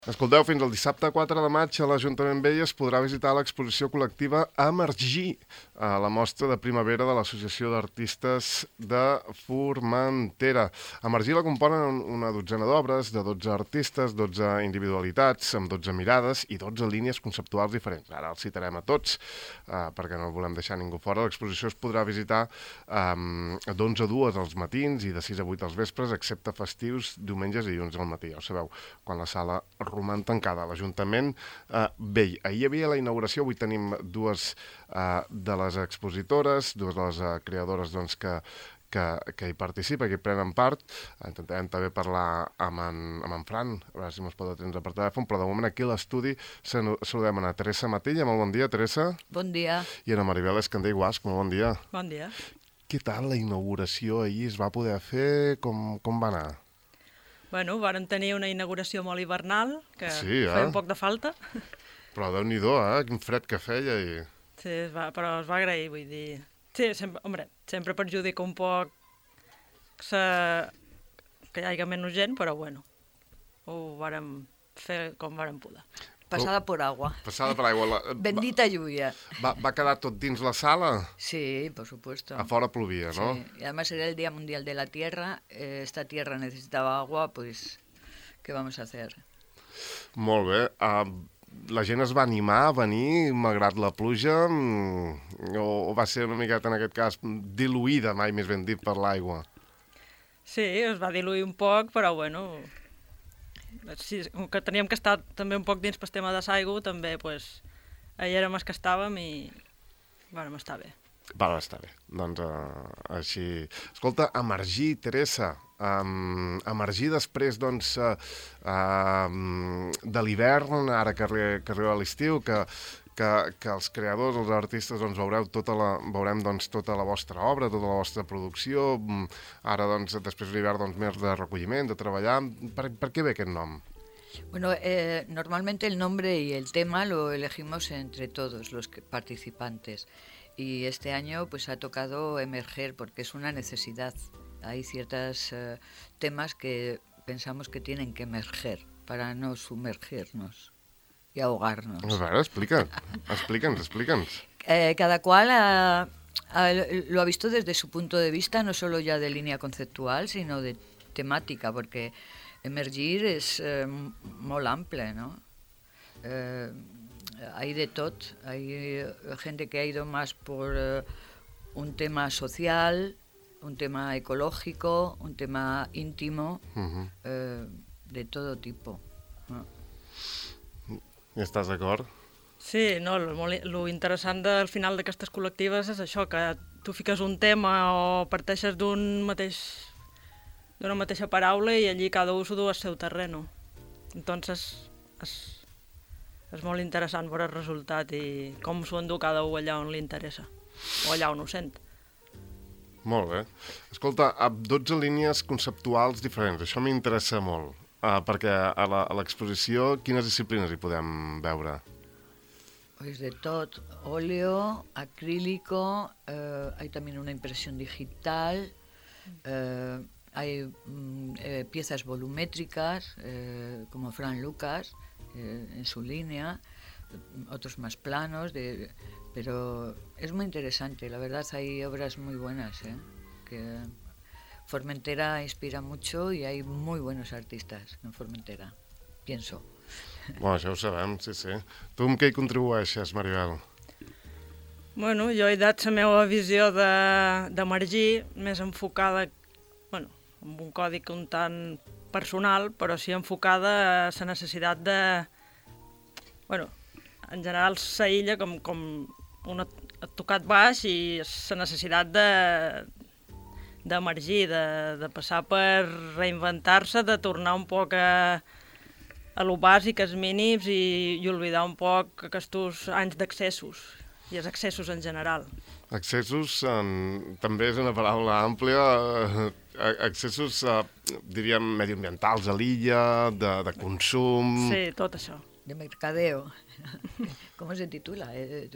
Escolteu, fins al dissabte 4 de maig a l'Ajuntament Vell es podrà visitar l'exposició col·lectiva Emergir, a la mostra de primavera de l'Associació d'Artistes de Formentera. Emergir la componen una dotzena d'obres de 12 artistes, 12 individualitats, amb 12 mirades i 12 línies conceptuals diferents. Ara els citarem a tots, perquè no volem deixar ningú fora. L'exposició es podrà visitar d'11 a 2 als matins i de 6 a 8 als vespres, excepte festius, diumenges i dilluns al matí. Ja ho sabeu, quan la sala roman tancada a l'Ajuntament Vell. Ahir hi havia la inauguració, avui tenim dues de les expositores, dues de les creadores doncs, que hi participen, que hi prenen part. Intentarem també parlar amb en Fran, a veure si mos pot atendre per telèfon, però de moment aquí a l'estudi saludem a Teresa Matilla. Molt bon dia, Teresa. Bon dia. I a Maribel Escandell Guasc, molt bon dia. Bon dia. Què tal la inauguració ahir? Es va poder fer? Com va anar? Bueno, vàrem tenir una inauguració molt hivernal, que sí, feia un poc de falta. Però Déu-n'hi-do, quin fred que feia. Sí, però es va agrair, vull dir... Sí, sempre perjudica un poc que hi hagi menys gent, però bueno, ho vàrem fer com vàrem poder. Pasada por agua. Pasada por agua. Bendita lluvia. ¿Va quedar tot dins la sala? Sí, por supuesto. A fora plovia, ¿no? Sí, y además era el Día Mundial de la Tierra. Esta tierra necesitaba agua, pues, ¿qué vamos a hacer? Molt bé. La gent es va animar a venir, malgrat la pluja, o va ser una miqueta, en aquest cas, diluïda, mai més ben dit, per l'aigua? Sí, es va diluir un poc, però bueno... Sí, que teníem que estar també un poc dins pel tema de l'aigua, també, doncs, ahir érem els que estàvem i vam estar bé. Va estar bé, doncs així... Escolta, Emergir, Teresa, emergir després, doncs, de l'hivern, ara que arriba l'estiu, que els creadors, els artistes, doncs, veurem tota la vostra obra, tota la vostra producció. Ara, doncs, després de l'hivern, doncs, més de recolliment, de treballar. Per què ve aquest nom? Bueno, normalmente el nombre y el tema lo elegimos entre todos los participantes. Y este año pues ha tocado emerger porque es una necesidad. Hay ciertos temas que pensamos que tienen que emerger para no sumergirnos y ahogarnos. A ver, explícanos. Cada cual lo ha visto desde su punto de vista, no solo ya de línea conceptual, sino de temática, porque emergir és molt ample, no? Hay de tot. Hay gente que ha ido más por un tema social, un tema ecológico, un tema íntimo, de todo tipo. I estàs d'acord? Sí, no, lo interessant al final d'aquestes col·lectives és això, que tu fiques un tema o parteixes d'una mateixa paraula i allí cada un s'ho du al seu terreno. Entonces és molt interessant veure el resultat i com s'ho endú cada un allà on li interessa o allà on ho sent. Molt bé. Escolta, 12 línies conceptuals diferents, això m'interessa molt. Perquè a l'exposició quines disciplines hi podem veure? Pues de tot, óleo, acrílico, hay también una impresión digital, hay piezas volumétricas, como Fran Lucas, en su línea, otros más planos, pero es muy interesante, la verdad hay obras muy buenas, que Formentera inspira mucho y hay muy buenos artistas en Formentera, pienso. Bueno, això ho sabem, sí. Tu amb què hi contribueixes, Maribel? Bueno, jo he dat la meva visió d'emergir més enfocada, bueno, amb un còdic un tant personal, però sí enfocada a la necessitat de... Bueno, en general s'aïlla com un tocat baix i la necessitat d'emergir, de passar per reinventar-se, de tornar un poc a lo bàsic, als mínims i oblidar un poc aquests anys d'accessos i els accessos en general. Accessos també és una paraula àmplia, accessos, diríem, mediambientals a l'illa, de consum... Sí, tot això. De mercadeo. ¿Cómo se titula?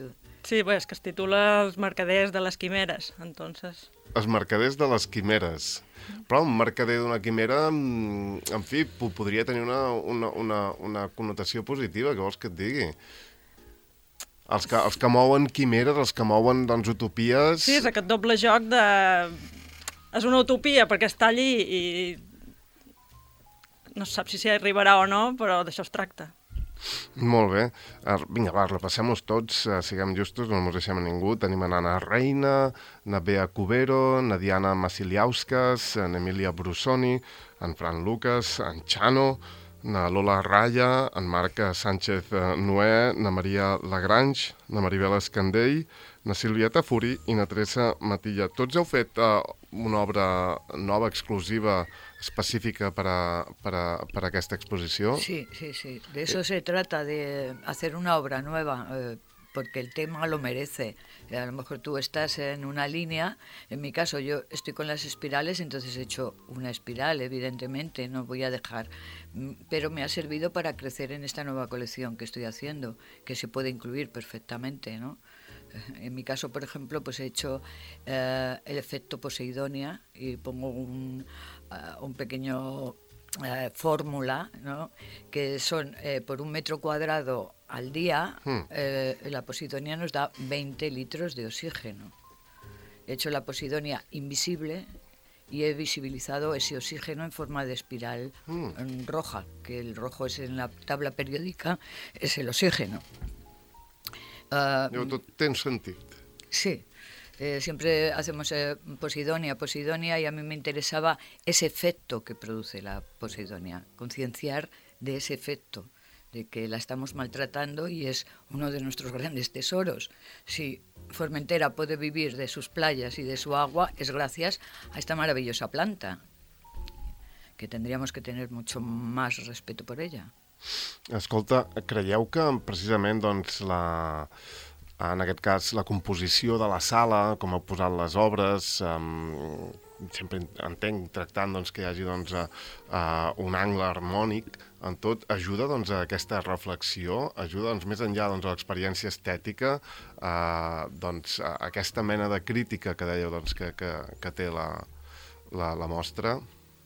Sí, pues es que es titula Els mercaders de les quimeres, entonces... Els mercaders de les quimeres. Però un mercader d'una quimera, en fi, podria tenir una connotació positiva, què vols que et digui? Els que mouen quimeres, els que mouen, doncs, utopies... Sí, és aquest doble joc de... És una utopia perquè està allí i no se sap si s'hi arribarà o no, però d'això es tracta. Molt bé. Vinga, va, repassem-los tots, siguem justos, no ens deixem a ningú. Tenim a Nana Reina, na Bea Cubero, na Diana Masiliauskas, na Emilia Brusoni, en Fran Lucas, en Chano, na Lola Raya, en Marc Sánchez Noé, na Maria Lagrange, na Maribel Escandell, na Sílvia Tafuri i na Teresa Matilla. Tots heu fet una obra nova, exclusiva, específica para aquesta exposició? Sí. De eso se trata, de hacer una obra nueva, porque el tema lo merece. A lo mejor tú estás en una línea, en mi caso yo estoy con las espirales, entonces he hecho una espiral, evidentemente, no voy a dejar, pero me ha servido para crecer en esta nueva colección que estoy haciendo, que se puede incluir perfectamente, ¿no? En mi caso, por ejemplo, pues he hecho el efecto Poseidonia y pongo un pequeño fórmula, ¿no? Que son por 1 metro cuadrado al día, la Poseidonia nos da 20 litros de oxígeno. He hecho la Poseidonia invisible y he visibilizado ese oxígeno en forma de espiral roja, que el rojo es en la tabla periódica, es el oxígeno. Tot té un sentit. Sí, siempre hacemos Poseidonia, y a mí me interesaba ese efecto que produce la Poseidonia, concienciar de ese efecto, de que la estamos maltratando y es uno de nuestros grandes tesoros. Si Formentera puede vivir de sus playas y de su agua, es gracias a esta maravillosa planta, que tendríamos que tener mucho más respeto por ella. Escolta, creieu que precisament doncs, en aquest cas la composició de la sala, com heu posat les obres, sempre entenc tractant doncs, que hi hagi doncs, un angle harmònic en tot, ajuda doncs, a aquesta reflexió, ajuda doncs, més enllà doncs, a l'experiència estètica, doncs, a aquesta mena de crítica que dèieu doncs, que té la mostra.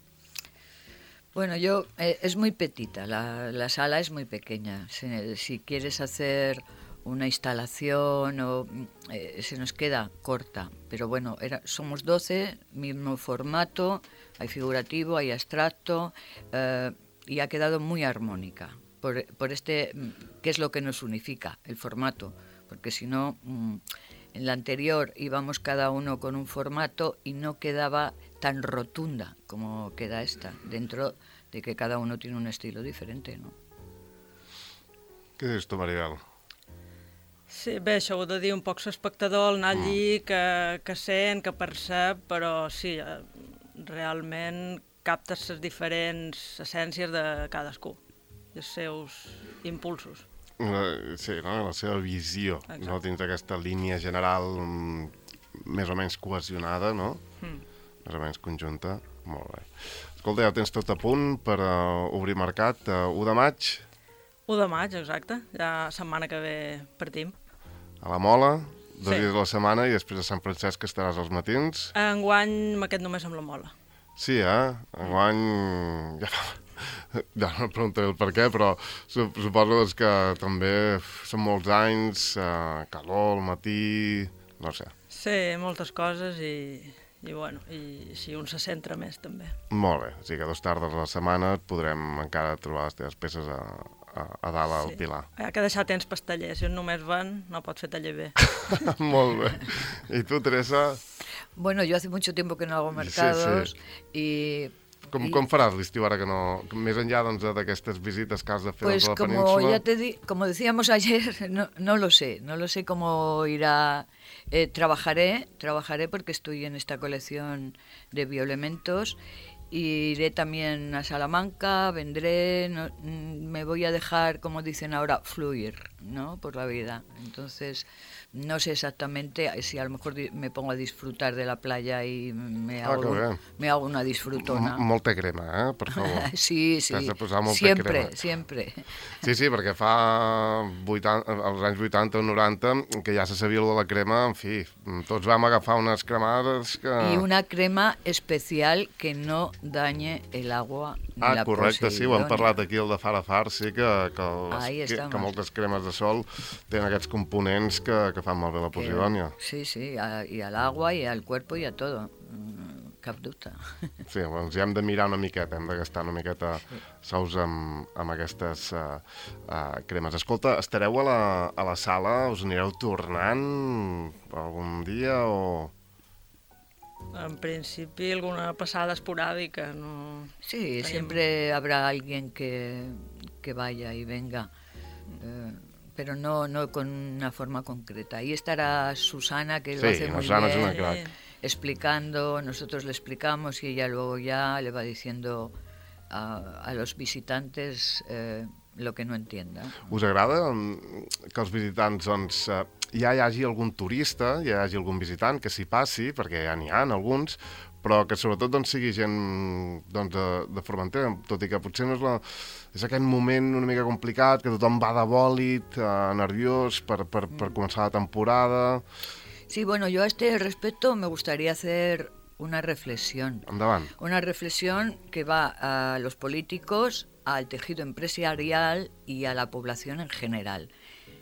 Bueno, es muy petita, la sala es muy pequeña. Si quieres hacer una instalación se nos queda corta, pero bueno, somos 12, mismo formato, hay figurativo, hay abstracto, y ha quedado muy armónica, por este, que es lo que nos unifica, el formato, porque si no, en la anterior íbamos cada uno con un formato y no quedaba tan rotunda como queda esta, dentro de que cada uno tiene un estilo diferente, ¿no? Què dius tu, Maribel? Sí, bé, això ho ha de dir un poc l'espectador, el anar allí, que sent, que percep, però sí, realment captes les diferents essències de cadascú, i els seus impulsos. Sí, no? La seva visió, no? Dins d'aquesta línia general més o menys cohesionada, no? Més o menys conjunta. Molt bé. Escolta, ja ho tens tot a punt per obrir mercat. 1 de maig. 1 de maig, exacte. Ja setmana que ve partim. A la Mola, 2 dies a la setmana, i després a Sant Francesc estaràs als matins. Enguany m'ha quedat només amb la Mola. Sí, enguany... Ja no preguntaré el per què, però suposo que també són molts anys, calor al matí, no sé. Sí, moltes coses i bueno, i si un se centra més també. Molt bé, o sigui que 2 tardes a la setmana podrem encara trobar les teves peces a dalt al Pilar. Hi ha que deixar temps pels tallers, si un només van no pot fer taller bé. Molt bé. I tu, Teresa? Bueno, yo hace mucho tiempo que no hago mercados y... Com faràs l'estiu ara que no... Més enllà doncs, d'aquestes visites que has de fer pues a la península? Como decíamos ayer, no lo sé cómo irá. Trabajaré porque estoy en esta colección de bioelementos. Iré también a Salamanca, vendré, me voy a dejar, como dicen ahora, fluir. ¿no? Por la vida. Entonces, no sé exactamente si a lo mejor me pongo a disfrutar de la playa y me hago una disfrutona. Molta crema, per favor. Sí, T'has de posar molta sempre, crema. sempre. Sí, perquè fa als anys 80 o 90 que ja se sabia de la crema, en fi, tots vam agafar unes cremades que... Y una crema especial que no dañe el agua ni la correcte, sí, ho hem Posidonia. parlat aquí al de Far a Far, sí, que moltes cremes de sol tenen aquests components que fan malbé la Posidònia. Sí, y al agua y al cuerpo y a todo. Cap dubte. Sí, doncs ja hem de mirar una miqueta, hem de gastar una miqueta sous amb aquestes cremes. Escolta, estareu a la sala? Us anireu tornant algun dia o...? En principi, alguna passada esporàdica, no... Sí, siempre habrá alguien que vaya y venga, pero no con una forma concreta. Ahí estará Susana, que lo hace muy Susana bien, és una crac. explicando, nosotros le explicamos y ella luego ya le va diciendo a los visitantes lo que no entienda. Us agrada que els visitants, doncs, ja hi hagi algun turista, ja hi hagi algun visitant que s'hi passi, perquè ja n'hi ha alguns, però que sobretot doncs, sigui gent doncs, de Formentera, tot i que potser no és aquest moment una mica complicat, que tothom va de bòlit, nerviós per començar la temporada... Sí, bueno, yo a este respecto me gustaría hacer una reflexión. Endavant. Una reflexión que va a los políticos, al tejido empresarial y a la población en general.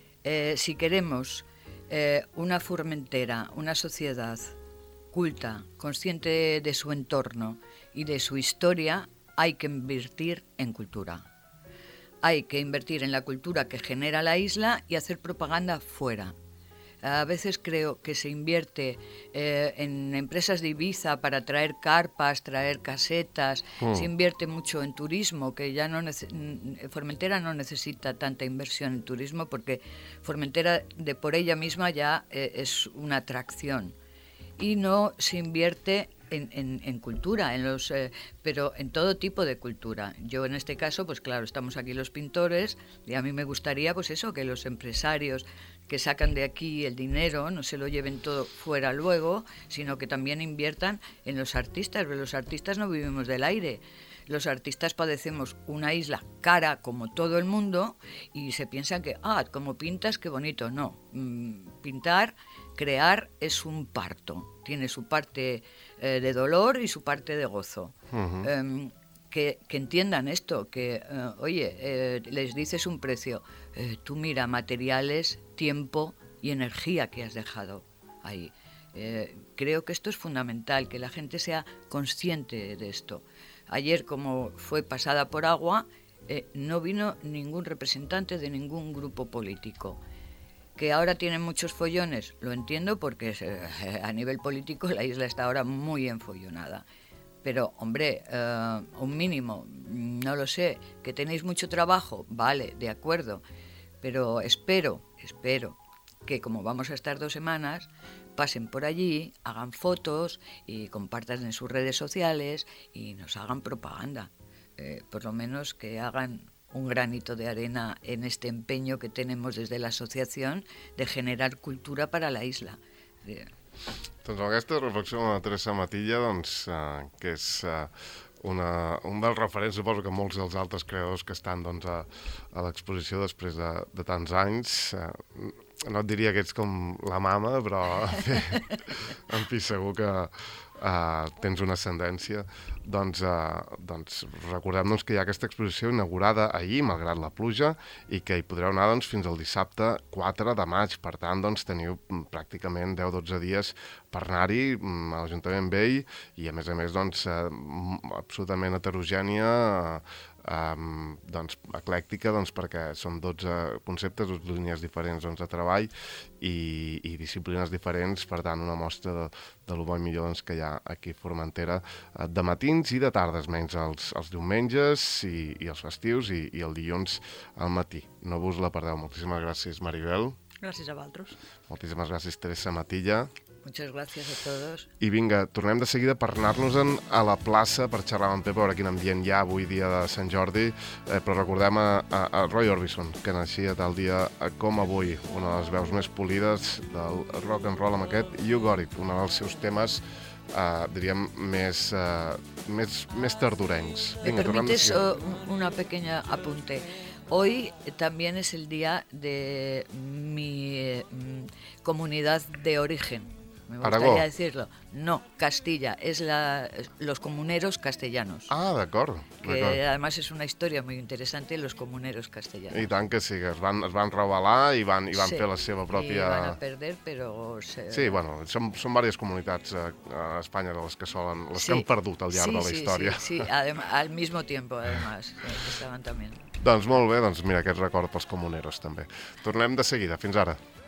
Si queremos una Formentera, una sociedad culta, consciente de su entorno y de su historia, hay que invertir en cultura. Hay que invertir en la cultura que genera la isla y hacer propaganda fuera. A veces creo que se invierte en empresas de Ibiza para traer carpas, traer casetas, se invierte mucho en turismo, que ya no Formentera no necesita tanta inversión en turismo porque Formentera de por ella misma ya es una atracción. Y no se invierte en cultura, pero en todo tipo de cultura. Yo en este caso, pues claro, estamos aquí los pintores y a mí me gustaría pues eso, que los empresarios que sacan de aquí el dinero no se lo lleven todo fuera luego, sino que también inviertan en los artistas, porque los artistas no vivimos del aire. Los artistas padecemos una isla cara como todo el mundo y se piensan que, como pintas, qué bonito. No, pintar, crear es un parto. Tiene su parte de dolor y su parte de gozo. Uh-huh. Que entiendan esto, que, les dices un precio. Tú mira materiales, tiempo y energía que has dejado ahí. Creo que esto es fundamental, que la gente sea consciente de esto. Ayer, como fue pasada por agua, no vino ningún representante de ningún grupo político. Que ahora tienen muchos follones, lo entiendo porque a nivel político la isla está ahora muy enfollonada. Pero, hombre, un mínimo, no lo sé, que tenéis mucho trabajo, vale, de acuerdo. Pero espero que como vamos a estar 2 semanas, pasen por allí, hagan fotos y compartan en sus redes sociales y nos hagan propaganda. Por lo menos que hagan un granito de arena en este empeño que tenemos desde la asociación de generar cultura para la isla. Doncs aquesta reflexió de la Teresa Matilla, doncs, que és un dels referents, suposo que molts dels altres creadors que estan doncs, a l'exposició després de tants anys, no et diria que ets com la mama, però en fi, segur que tens una ascendència, doncs recordem que hi ha aquesta exposició inaugurada ahir, malgrat la pluja, i que hi podreu anar fins al dissabte 4 de maig. Per tant, teniu pràcticament 10-12 dies per anar-hi a l'Ajuntament Vell i, a més, absolutament heterogènia, eclèctica, perquè són 12 conceptes, 12 línies diferents de treball i disciplines diferents, per tant una mostra de lo bo i millor que hi ha aquí a Formentera de matins i de tardes, menys els diumenges i els festius i el dilluns al matí. No us la perdeu. Moltíssimes gràcies, Maribel. Gràcies a vosaltres. Moltíssimes gràcies, Teresa Matilla. Muchas gracias a todos. I vinga, tornem de seguida per anar-nos-en a la plaça per xerrar amb en Pep, a veure quin ambient hi ha avui dia de Sant Jordi, però recordem a Roy Orbison, que naixia tal dia com avui, una de les veus més polides del rock and roll amb aquest You Got It, un dels seus temes diríem més tardorencs. ¿Me permites una pequeña apunte? Hoy también es el día de mi comunidad de origen. Me gustaría Aragó. decirlo. No, Castilla, es los comuneros castellanos. Ah, d'acord. Que además es una historia muy interesante, los comuneros castellanos. I tant que sí, que es van rebel·lar i van Sí, fer la seva pròpia... Y van a perder, pero... Sí, bueno, són diverses comunitats a Espanya de les que Sí. que han perdut al llarg de la història. Sí, al mismo tiempo, además, que estaban también. Doncs molt bé, doncs mira, aquest record pels comuneros també. Tornem de seguida, fins ara.